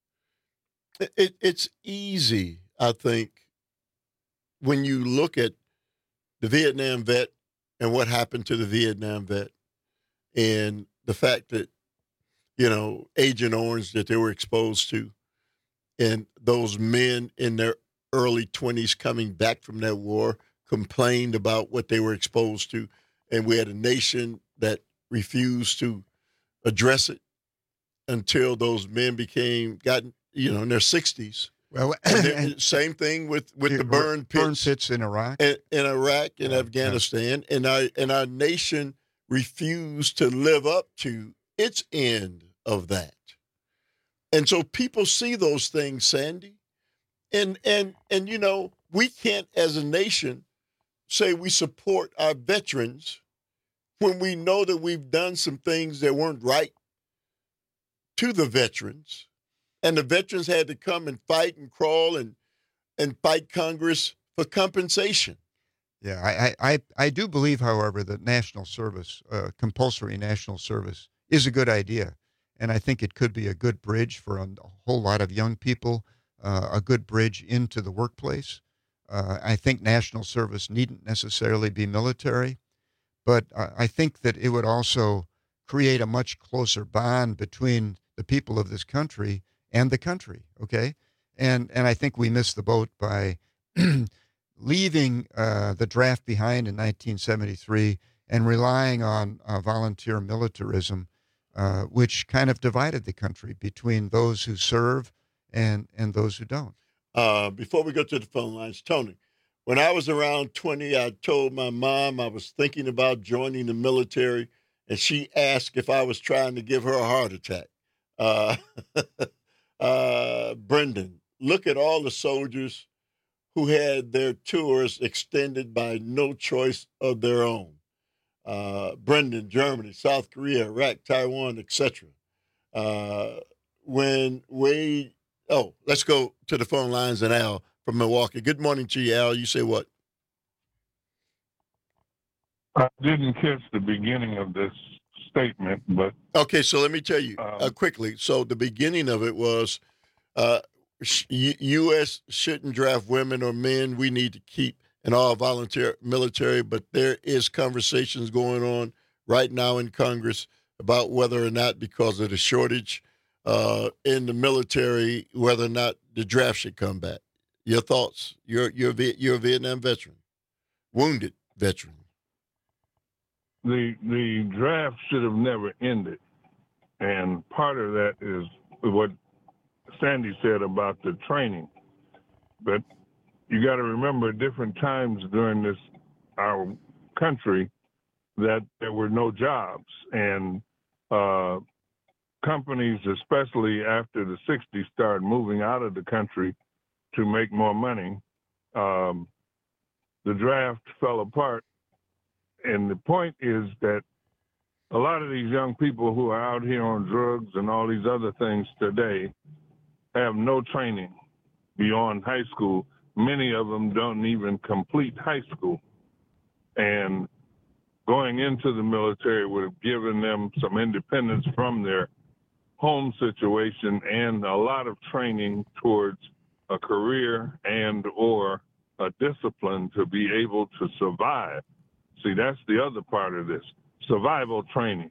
easy, I think, when you look at the Vietnam vet and what happened to the Vietnam vet and the fact that, you know, Agent Orange that they were exposed to, and those men in their early 20s coming back from that war complained about what they were exposed to. And we had a nation that refused to address it until those men got, you know, in their 60s. Well, same thing with the burn pits in Iraq, and Afghanistan, and our nation refused to live up to its end of that. And so people see those things, Sandy, and you know, we can't as a nation say we support our veterans when we know that we've done some things that weren't right to the veterans. And the veterans had to come and fight and crawl and fight Congress for compensation. Yeah, I do believe, however, that national service, compulsory national service, is a good idea. And I think it could be a good bridge for a whole lot of young people, a good bridge into the workplace. I think national service needn't necessarily be military, but I think that it would also create a much closer bond between the people of this country and the country, okay? And I think we missed the boat by leaving the draft behind in 1973 and relying on volunteer militarism, which kind of divided the country between those who serve and those who don't. Before we go to the phone lines, Tony, when I was around 20, I told my mom I was thinking about joining the military, and she asked if I was trying to give her a heart attack. Brendan, look at all the soldiers who had their tours extended by no choice of their own. Brendan, Germany, South Korea, Iraq, Taiwan, etc. Let's go to the phone lines and Al from Milwaukee. Good morning to you, Al. You say what? I didn't catch the beginning of this statement, but okay. So let me tell you quickly. So the beginning of it was, U.S. shouldn't draft women or men. We need to keep an all-volunteer military. But there is conversations going on right now in Congress about whether or not, because of the shortage in the military, whether or not the draft should come back. Your thoughts? You're a Vietnam veteran, wounded veteran. The draft should have never ended. And part of that is what Sandy said about the training. But you got to remember different times during this our country that there were no jobs. And companies, especially after the 60s, started moving out of the country to make more money. The draft fell apart. And the point is that a lot of these young people who are out here on drugs and all these other things today have no training beyond high school. Many of them don't even complete high school. And going into the military would have given them some independence from their home situation and a lot of training towards a career and or a discipline to be able to survive. See, that's the other part of this, survival training.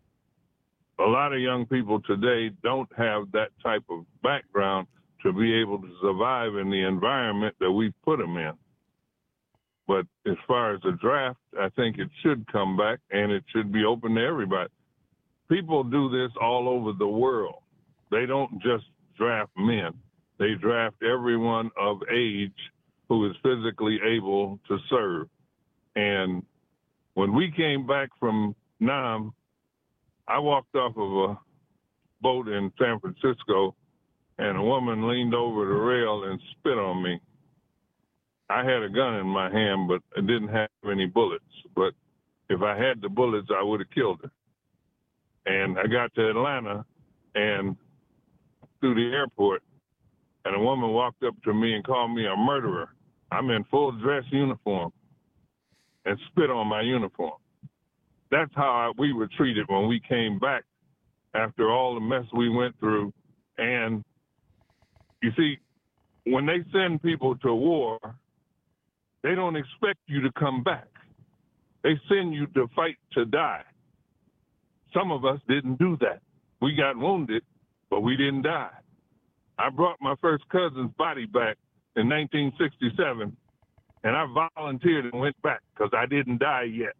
A lot of young people today don't have that type of background to be able to survive in the environment that we put them in. But as far as the draft, I think it should come back and it should be open to everybody. People do this all over the world. They don't just draft men. They draft everyone of age who is physically able to serve. And when we came back from Nam, I walked off of a boat in San Francisco and a woman leaned over the rail and spit on me. I had a gun in my hand, but I didn't have any bullets. But if I had the bullets, I would have killed her. And I got to Atlanta and through the airport, and a woman walked up to me and called me a murderer. I'm in full dress uniform and spit on my uniform. That's how we were treated when we came back after all the mess we went through. And you see, when they send people to war, they don't expect you to come back. They send you to fight to die. Some of us didn't do that. We got wounded, but we didn't die. I brought my first cousin's body back in 1967, and I volunteered and went back because I didn't die yet.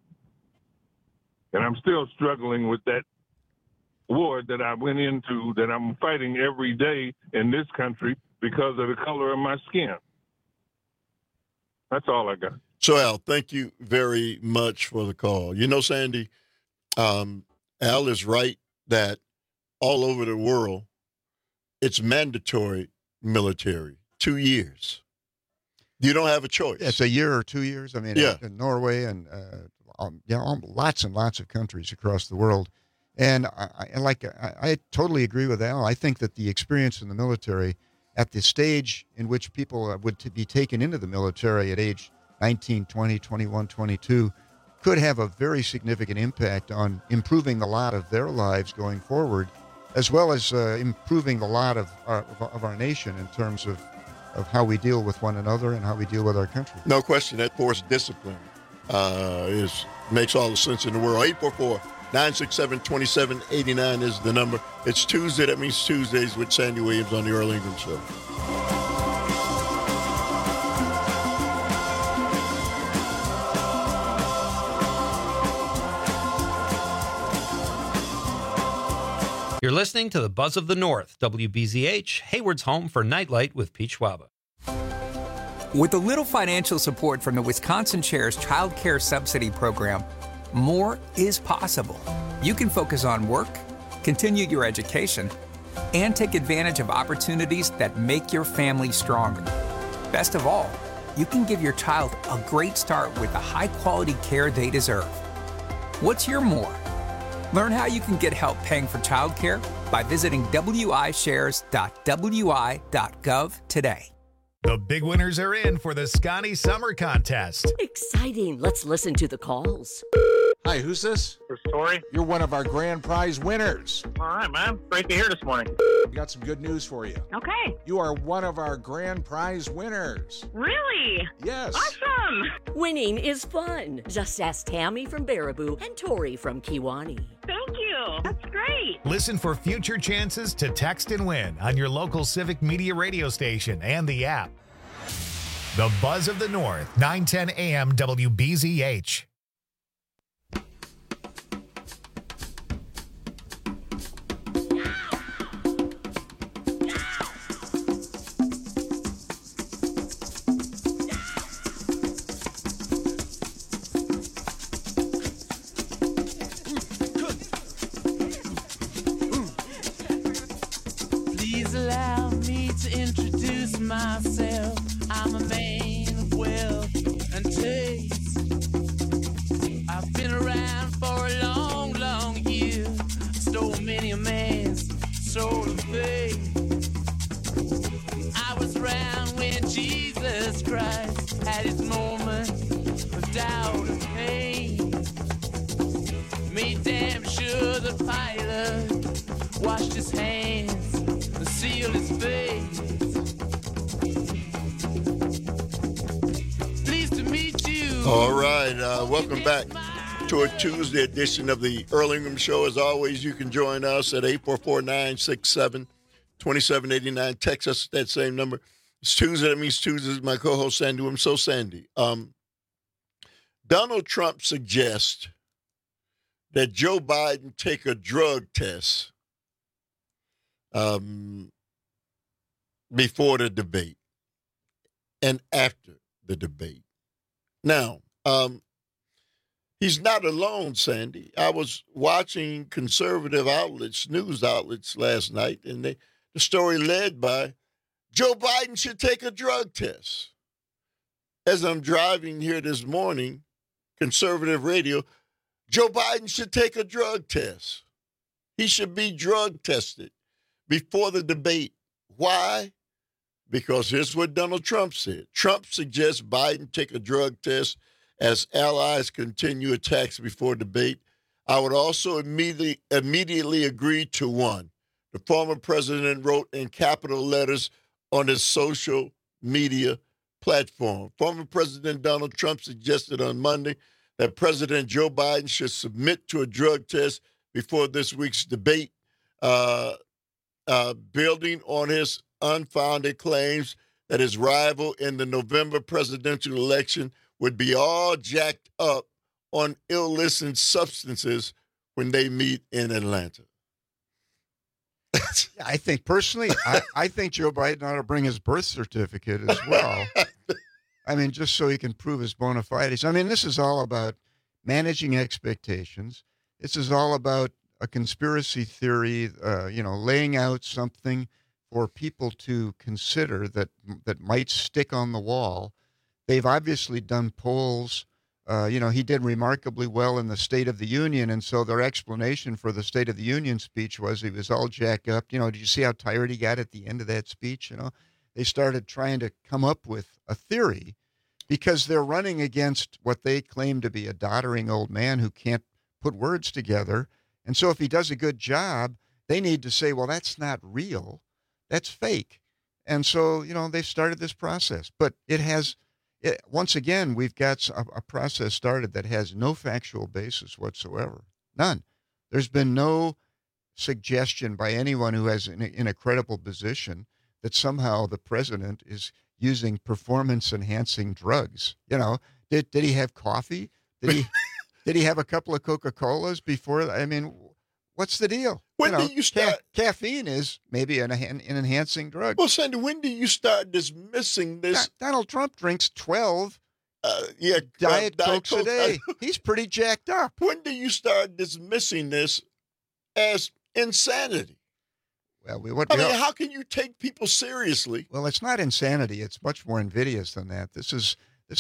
And I'm still struggling with that war that I went into, that I'm fighting every day in this country because of the color of my skin. That's all I got. So, Al, thank you very much for the call. You know, Sandy, Al is right that all over the world, it's mandatory military, 2 years. You don't have a choice. It's a year or 2 years. I mean, yeah. In Norway and lots and lots of countries across the world. And I totally agree with Al. I think that the experience in the military at the stage in which people would be taken into the military at age 19, 20, 21, 22 could have a very significant impact on improving the lot of their lives going forward, as well as improving the lot of our nation in terms of how we deal with one another and how we deal with our country. No question, that forced discipline makes all the sense in the world. 844-967-2789 is the number. It's Tuesday. That means Tuesdays with Sandy Williams on the Earl England Show. You're listening to the Buzz of the North, WBZH, Hayward's home for Nightlight with Pete Schwaba. With a little financial support from the Wisconsin Chair's Child Care Subsidy Program, more is possible. You can focus on work, continue your education, and take advantage of opportunities that make your family stronger. Best of all, you can give your child a great start with the high-quality care they deserve. What's your more? Learn how you can get help paying for childcare by visiting wishares.wi.gov today. The big winners are in for the Scotty Summer Contest. Exciting. Let's listen to the calls. Hi, who's this? This is Tori. You're one of our grand prize winners. All right, man. Great to hear this morning. We got some good news for you. Okay. You are one of our grand prize winners. Really? Yes. Awesome. Winning is fun. Just ask Tammy from Baraboo and Tori from Kiwani. Thank you. That's great. Listen for future chances to text and win on your local Civic Media radio station and the app. The Buzz of the North, 910 AM WBZH. myself, I'm a man of wealth and taste. I've been around for a long, long year. Stole many a man's soul of faith. I was around when Jesus Christ had his moment of doubt and pain. Made damn sure the pilot washed his hands and sealed his face. Pleased to meet you. All right, welcome back to a Tuesday edition of the Earlingham Show. As always, you can join us at 844-967-2789. Text us at that same number. It's Tuesday. That means Tuesday. My co-host, Sandy Williams. So, Sandy, Donald Trump suggests that Joe Biden take a drug test before the debate and after the debate. Now, he's not alone, Sandy. I was watching conservative outlets, news outlets last night, and the story led by Joe Biden should take a drug test. As I'm driving here this morning, conservative radio, Joe Biden should take a drug test. He should be drug tested before the debate. Why? Because here's what Donald Trump said. Trump suggests Biden take a drug test as allies continue attacks before debate. I would also immediately agree to one. The former president wrote in capital letters on his social media platform. Former President Donald Trump suggested on Monday that President Joe Biden should submit to a drug test before this week's debate, building on his unfounded claims that his rival in the November presidential election would be all jacked up on illicit substances when they meet in Atlanta. I think personally, I think Joe Biden ought to bring his birth certificate as well. I mean, just so he can prove his bona fides. I mean, this is all about managing expectations. This is all about a conspiracy theory, laying out something for people to consider that might stick on the wall. They've obviously done polls. He did remarkably well in the State of the Union, and so their explanation for the State of the Union speech was he was all jacked up. Did you see how tired he got at the end of that speech? They started trying to come up with a theory because they're running against what they claim to be a doddering old man who can't put words together. And so if he does a good job, they need to say, well, that's not real. That's fake. And so, they've started this process. But once again, we've got a process started that has no factual basis whatsoever. None. There's been no suggestion by anyone who has in a credible position that somehow the president is using performance-enhancing drugs. Did he have coffee? Did he have a couple of Coca-Colas before? I mean, what's the deal? When do you start? Caffeine is maybe an enhancing drug. Well, Sandy, when do you start dismissing this? Donald Trump drinks 12 Diet Cokes a day. He's pretty jacked up. When do you start dismissing this as insanity? Well, how can you take people seriously? Well, it's not insanity. It's much more invidious than that. This is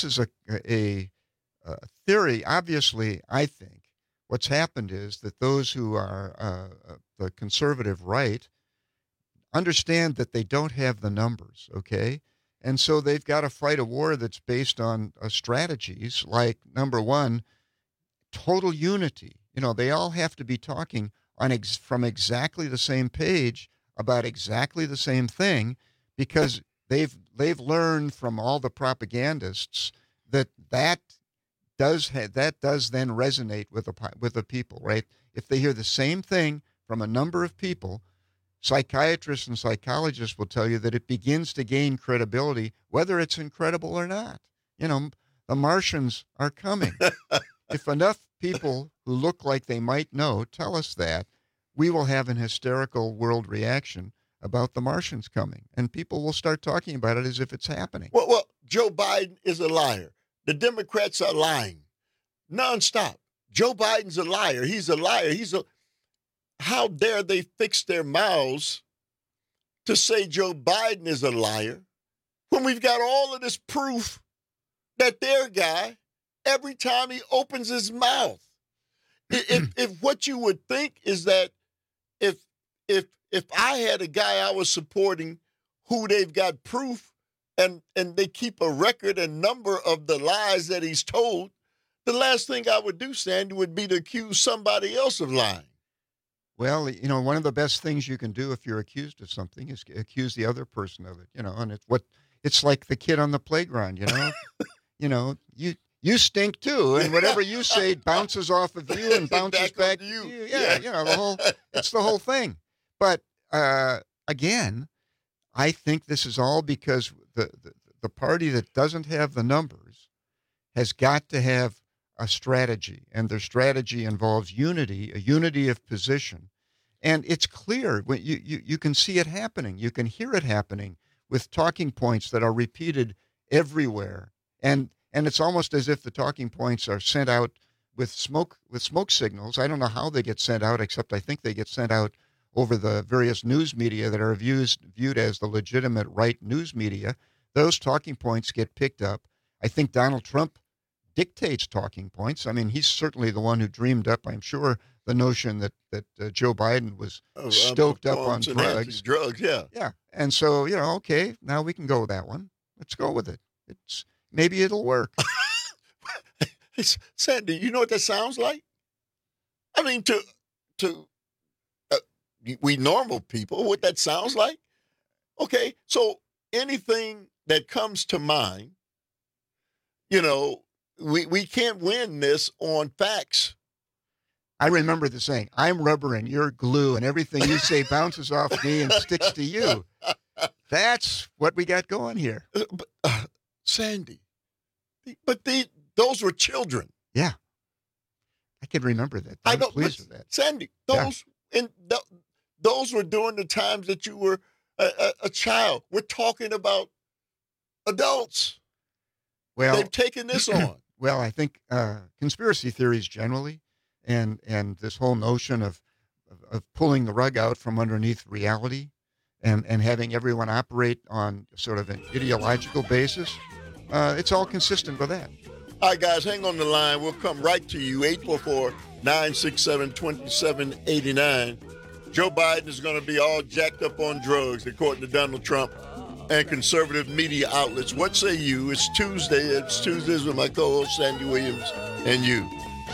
a theory. Obviously, I think what's happened is that those who are the conservative right understand that they don't have the numbers, okay? And so they've got to fight a war that's based on strategies like, number one, total unity. They all have to be talking from exactly the same page about exactly the same thing, because they've learned from all the propagandists that does then resonate with the people, right? If they hear the same thing from a number of people, psychiatrists and psychologists will tell you that it begins to gain credibility, whether it's incredible or not. The Martians are coming. If enough people who look like they might know tell us that, we will have an hysterical world reaction about the Martians coming, and people will start talking about it as if it's happening. Well, Joe Biden is a liar. The Democrats are lying nonstop. Joe Biden's a liar. He's a liar. How dare they fix their mouths to say Joe Biden is a liar when we've got all of this proof that their guy, every time he opens his mouth, if what you would think is that if I had a guy I was supporting who they've got proof and they keep a record and number of the lies that he's told, the last thing I would do, Sandy, would be to accuse somebody else of lying. Well, one of the best things you can do if you're accused of something is accuse the other person of it, and it's like the kid on the playground, you stink too, and whatever you say bounces off of you and bounces back to you. Yeah, it's the whole thing. But again, I think this is all because the party that doesn't have the numbers has got to have a strategy, and their strategy involves unity, a unity of position. And it's clear when you can see it happening. You can hear it happening with talking points that are repeated everywhere. And it's almost as if the talking points are sent out with smoke signals. I don't know how they get sent out, except I think they get sent out over the various news media that are viewed as the legitimate right news media. Those talking points get picked up. I think Donald Trump dictates talking points. I mean, he's certainly the one who dreamed up, I'm sure, the notion that Joe Biden was stoked up on drugs. Drugs, yeah. Yeah. And so, okay, now we can go with that one. Let's go with it. Maybe it'll work. Sandy, you know what that sounds like? I mean, to we normal people, what that sounds like? Okay, so anything that comes to mind, we can't win this on facts. I remember the saying, I'm rubber and you're glue, and everything you say bounces off me and sticks to you. That's what we got going here. Sandy, but those were children. Yeah. I can remember that. I'm pleased with that. Sandy, those were during the times that you were a child. We're talking about adults. Well, they've taken this on. Well, I think conspiracy theories generally, and this whole notion of pulling the rug out from underneath reality, and having everyone operate on sort of an ideological basis, it's all consistent with that. All right, guys, hang on the line. We'll come right to you. 844-967-2789. Joe Biden is going to be all jacked up on drugs, according to Donald Trump and conservative media outlets. What say you? It's Tuesday. It's Tuesdays with my co-host, Sandy Williams, and you.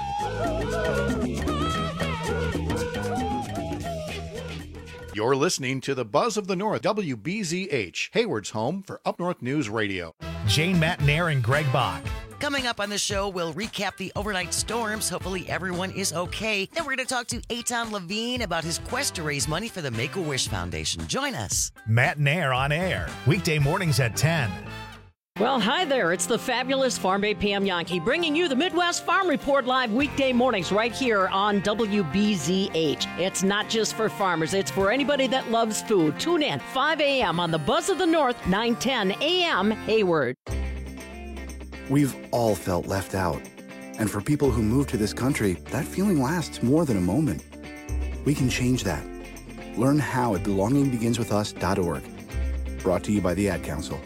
You're listening to the Buzz of the North, WBZH, Hayward's home for Up North News Radio. Jane Matnair and Greg Bach. Coming up on the show, we'll recap the overnight storms. Hopefully everyone is okay. Then we're going to talk to Eitan Levine about his quest to raise money for the Make-A-Wish Foundation. Join us. Matnair on air, weekday mornings at 10. Well, hi there. It's the fabulous Farm Babe Pam Yankee bringing you the Midwest Farm Report live weekday mornings right here on WBZH. It's not just for farmers. It's for anybody that loves food. Tune in 5 a.m. on the Buzz of the North, 9:10 a.m. Hayward. We've all felt left out. And for people who move to this country, that feeling lasts more than a moment. We can change that. Learn how at belongingbeginswithus.org. Brought to you by the Ad Council.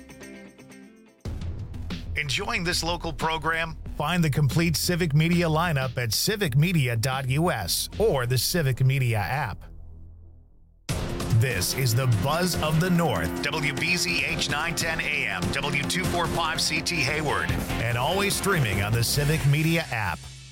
Enjoying this local program? Find the complete Civic Media lineup at civicmedia.us or the Civic Media app. This is the Buzz of the North, WBZH 910 AM, W245CT Hayward, and always streaming on the Civic Media app.